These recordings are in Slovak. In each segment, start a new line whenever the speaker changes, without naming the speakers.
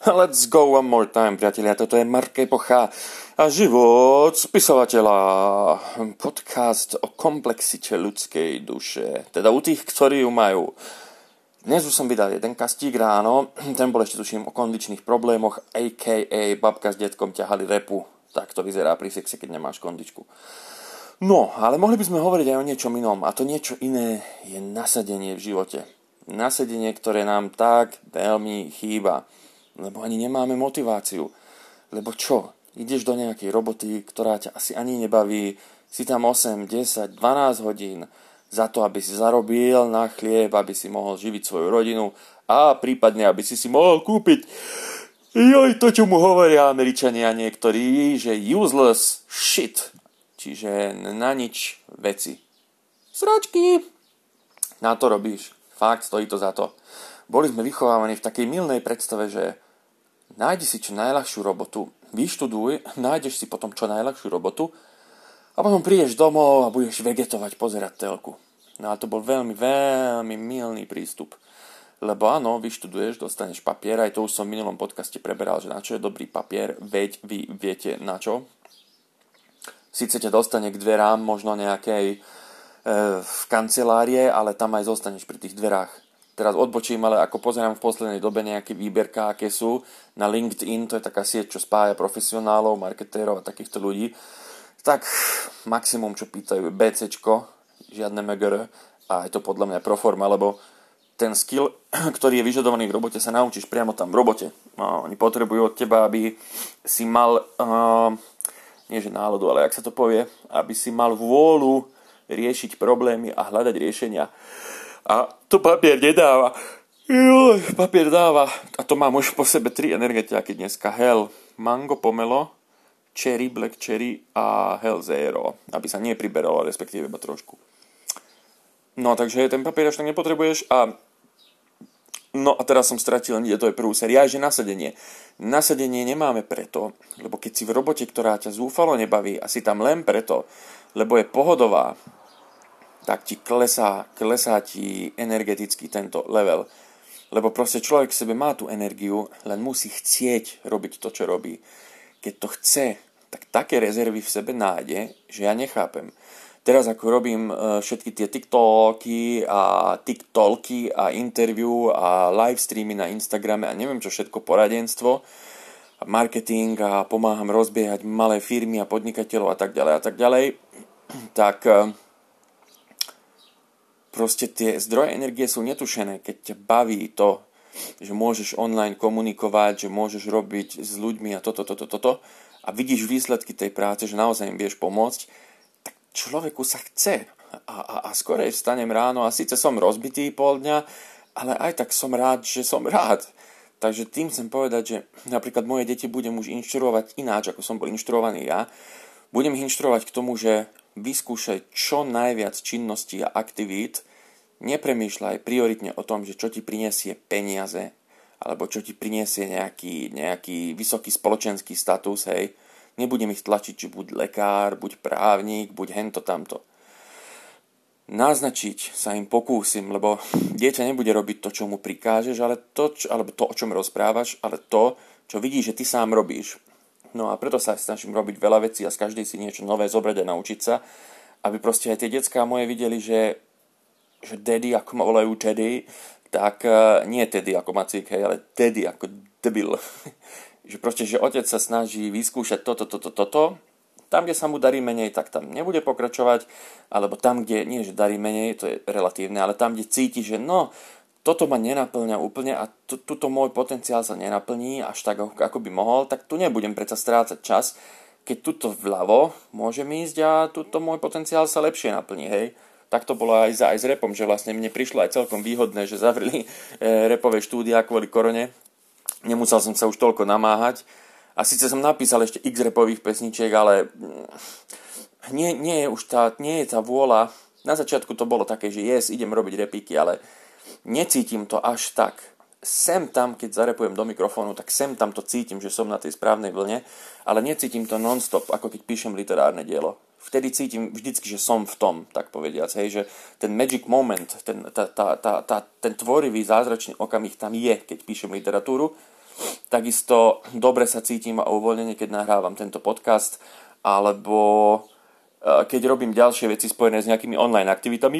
Let's go one more time, priatelia. Toto je Mark Epocha a život spisovateľa. Podcast o komplexite ľudskej duše. Teda u tých, ktorí ju majú. Dnes už som vydal jeden kastík ráno. Ten bol ešte tuším o kondičných problémoch, a.k.a. babka s detkom ťahali repu. Tak to vyzerá pri sexe, keď nemáš kondičku. No, ale mohli by sme hovoriť aj o niečom inom. A to niečo iné je nasadenie v živote. Nasadenie, ktoré nám tak veľmi chýba. Lebo ani nemáme motiváciu. Lebo čo? Ideš do nejakej roboty, ktorá ťa asi ani nebaví, si tam 8, 10, 12 hodín za to, aby si zarobil na chlieb, aby si mohol živiť svoju rodinu a prípadne, aby si mohol kúpiť to, čo mu hovoria Američania niektorí, že useless shit. Čiže na nič veci. Sračky! Na to robíš. Fakt, stojí to za to. Boli sme vychovávaní v takej mylnej predstave, že nájdi si čo najľahšiu robotu, vyštuduj, nájdeš si potom čo najľahšiu robotu a potom prídeš domov a budeš vegetovať, pozerať telku. No a to bol veľmi, veľmi mylný prístup. Lebo áno, vyštuduješ, dostaneš papier, aj to už som v minulom podcaste preberal, že na čo je dobrý papier, veď vy viete na čo. Sice ťa dostane k dverám možno nejakej v kancelárie, ale tam aj zostaneš pri tých dverách. Teraz odbočím, ale ako pozerám v poslednej dobe nejaké výberka, aké sú na LinkedIn, to je taká sieť, čo spája profesionálov, marketérov a takýchto ľudí, tak maximum, čo pýtajú, je BCčko, žiadne MGR a je to podľa mňa proforma, lebo ten skill, ktorý je vyžadovaný v robote, sa naučíš priamo tam v robote. No, oni potrebujú od teba, aby si mal, nie že náladu, ale jak sa to povie, aby si mal vôľu riešiť problémy a hľadať riešenia. A to papier nedáva. Papier dáva. A to mám už po sebe 3 energetiaky dneska. Hell, mango pomelo, cherry, black cherry a hell zero. Aby sa nepriberalo, respektíve iba trošku. No, takže ten papier až tak nepotrebuješ a no a teraz som stratil, to je prvú séria, že nasadenie. Nasadenie nemáme preto, lebo keď si v robote, ktorá ťa zúfalo nebaví a si tam len preto, lebo je pohodová, tak ti klesá ti energeticky tento level. Lebo proste človek v sebe má tú energiu, len musí chcieť robiť to, čo robí. Keď to chce, tak také rezervy v sebe nájde, že ja nechápem. Teraz ako robím všetky tie TikToky a interview a live streamy na Instagrame a neviem čo všetko, poradenstvo a marketing a pomáham rozbiehať malé firmy a podnikateľov a tak ďalej, tak proste tie zdroje energie sú netušené, keď ťa baví to, že môžeš online komunikovať, že môžeš robiť s ľuďmi a toto a vidíš výsledky tej práce, že naozaj im vieš pomôcť, tak človeku sa chce a skorej vstanem ráno a síce som rozbitý pol dňa, ale aj tak som rád, že som rád. Takže tým chcem povedať, že napríklad moje deti budem už inštruovať ináč, ako som bol inštruovaný ja. Budem ich inštruovať k tomu, že vyskúšaj čo najviac činností a aktivít, nepremýšľaj prioritne o tom, že čo ti prinesie peniaze, alebo čo ti prinesie nejaký vysoký spoločenský status, hej. Nebudem ich tlačiť, že buď lekár, buď právnik, buď hento tamto. Naznačiť sa im pokúsim, lebo dieťa nebude robiť to, čo mu prikážeš, alebo to, o čom rozprávaš, ale to, čo vidí, že ty sám robíš. No a preto sa snažím robiť veľa vecí a z každej si niečo nové zobrať a naučiť sa, aby proste aj tie decká moje videli, že daddy, ako ma volajú Teddy, tak nie Teddy ako Macík, hej, ale Teddy ako debil. Že proste, že otec sa snaží vyskúšať toto. Tam, kde sa mu darí menej, tak tam nebude pokračovať, alebo tam, kde nie, že darí menej, to je relatívne, ale tam, kde cíti, že toto ma nenaplňa úplne a tuto môj potenciál sa nenaplní až tak, ako by mohol, tak tu nebudem predsa strácať čas, keď tuto vľavo môžem ísť a tuto môj potenciál sa lepšie naplní, hej. Tak to bolo aj s repom, že vlastne mne prišlo aj celkom výhodné, že zavreli repové štúdia kvôli korone. Nemusel som sa už toľko namáhať. A síce som napísal ešte x repových pesničiek, ale nie je tá vôľa. Na začiatku to bolo také, že idem robiť repíky, ale necítim to až tak. Sem tam, keď zarepujem do mikrofónu, tak sem tam to cítim, že som na tej správnej vlne, ale necítim to non-stop, ako keď píšem literárne dielo. Vtedy cítim vždycky, že som v tom, tak povediac, hej, že ten magic moment, ten tvorivý zázračný okamih tam je, keď píšem literatúru, takisto dobre sa cítim a uvoľnenie, keď nahrávam tento podcast, alebo keď robím ďalšie veci spojené s nejakými online aktivitami.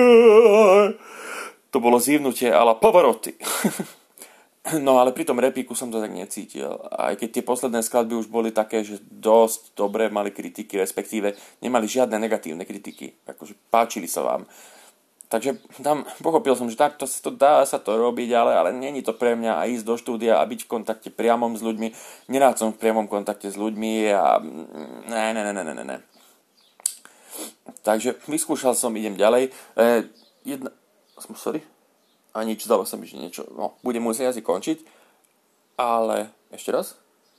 To bolo zívnutie a la Pavarotti. No ale pri tom repíku som to tak necítil. Aj keď tie posledné skladby už boli také, že dosť dobre mali kritiky, respektíve nemali žiadne negatívne kritiky. Akože páčili sa vám. Takže tam pochopil som, že takto dá sa to robiť, ale není to pre mňa a ísť do štúdia a byť v kontakte priamom s ľuďmi. Nerád som v priamom kontakte s ľuďmi a ne. Takže vyskúšal som, idem ďalej. Sorry? A nič, zdalo sa mi, že niečo, budem musieť asi končiť. Ale, ešte raz?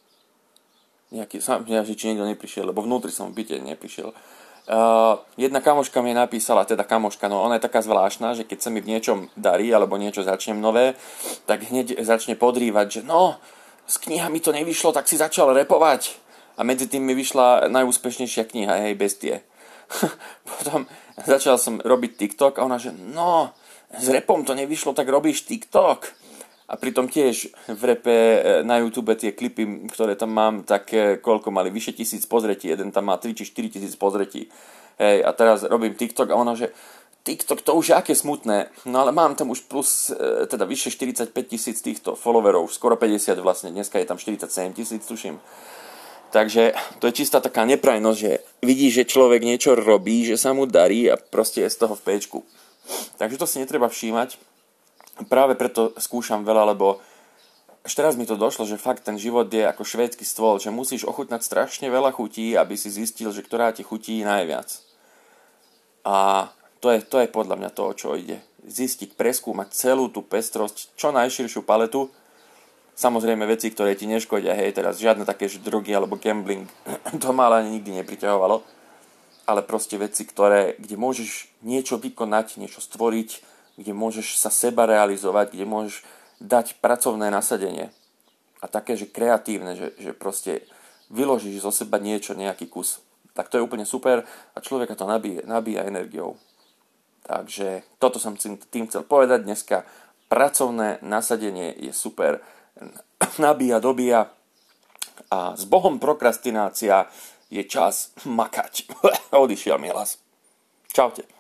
Či niekto neprišiel, lebo vnútri som v byte neprišiel. Jedna kamoška mi napísala, teda kamoška, no ona je taká zvláštna, že keď sa mi v niečom darí, alebo niečo začnem nové, tak hneď začne podrývať, že s knihami to nevyšlo, tak si začal repovať. A medzi tým mi vyšla najúspešnejšia kniha, hej, Bestie. Potom začal som robiť TikTok a ona, že s repom to nevyšlo, tak robíš TikTok. A pritom tiež v repe na YouTube tie klipy, ktoré tam mám, tak koľko mali? Vyše 1000 pozretí. Jeden tam má 3 či 4 tisíc pozretí. Hej, a teraz robím TikTok a ona, že TikTok to už je aké smutné. No ale mám tam už plus, teda vyše 45 tisíc týchto followerov. Skoro 50 vlastne. Dneska je tam 47 tisíc, tuším. Takže to je čistá taká neprajnosť, že vidí, že človek niečo robí, že sa mu darí a proste je z toho v péčku. Takže to si netreba všímať. Práve preto skúšam veľa, lebo až teraz mi to došlo, že fakt ten život je ako švédsky stôl, že musíš ochutnať strašne veľa chutí, aby si zistil, že ktorá ti chutí najviac. A to je podľa mňa to, o čo ide. Zistiť, preskúmať celú tú pestrosť, čo najširšiu paletu. Samozrejme veci, ktoré ti neškodia, hej, teraz žiadne také, že drogy alebo gambling, to ma ale nikdy nepriťahovalo. Ale proste veci, kde môžeš niečo vykonať, niečo stvoriť, kde môžeš sa seba realizovať, kde môžeš dať pracovné nasadenie. A také, že kreatívne, že proste vyložíš zo seba niečo, nejaký kus. Tak to je úplne super a človeka to nabíja energiou. Takže toto som tým chcel povedať dneska. Pracovné nasadenie je super. Nabíja, dobíja. A s Bohom prokrastinácia je čas makať. Odišiel mi hlas. Čaute.